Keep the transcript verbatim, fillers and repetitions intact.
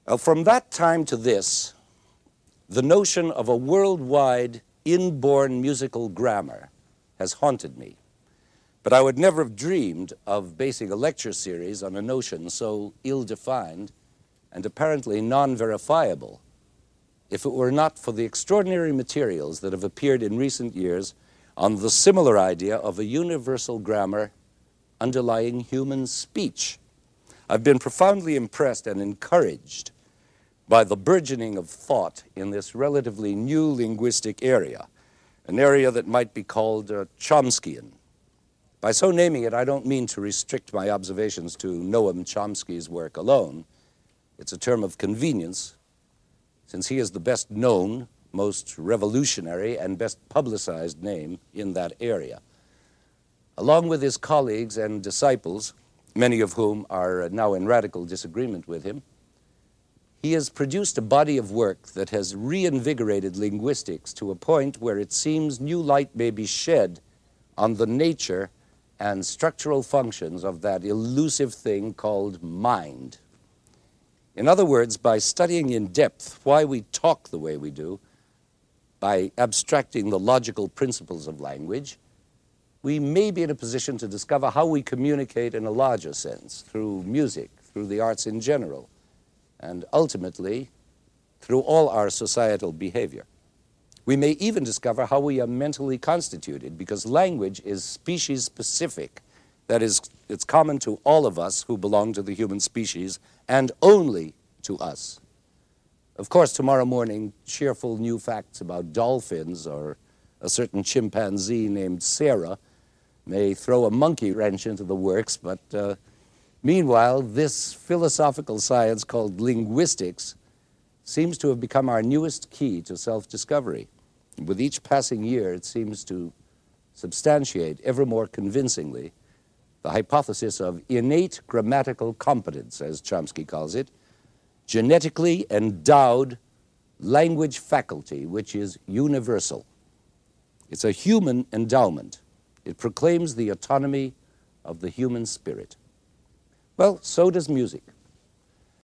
Well, from that time to this, the notion of a worldwide inborn musical grammar has haunted me. But I would never have dreamed of basing a lecture series on a notion so ill-defined and apparently non-verifiable if it were not for the extraordinary materials that have appeared in recent years on the similar idea of a universal grammar underlying human speech. I've been profoundly impressed and encouraged by the burgeoning of thought in this relatively new linguistic area, an area that might be called uh, Chomskyan. By so naming it, I don't mean to restrict my observations to Noam Chomsky's work alone. It's a term of convenience, since he is the best known, most revolutionary, and best publicized name in that area. Along with his colleagues and disciples, many of whom are now in radical disagreement with him, he has produced a body of work that has reinvigorated linguistics to a point where it seems new light may be shed on the nature and structural functions of that elusive thing called mind. In other words, by studying in depth why we talk the way we do, by abstracting the logical principles of language, we may be in a position to discover how we communicate in a larger sense, through music, through the arts in general, and ultimately through all our societal behavior. We may even discover how we are mentally constituted, because language is species-specific. That is, it's common to all of us who belong to the human species, and only to us. Of course, tomorrow morning, cheerful new facts about dolphins or a certain chimpanzee named Sarah may throw a monkey wrench into the works, but uh, meanwhile, this philosophical science called linguistics seems to have become our newest key to self-discovery. With each passing year, it seems to substantiate ever more convincingly the hypothesis of innate grammatical competence, as Chomsky calls it, genetically endowed language faculty, which is universal. It's a human endowment. It proclaims the autonomy of the human spirit. Well, so does music.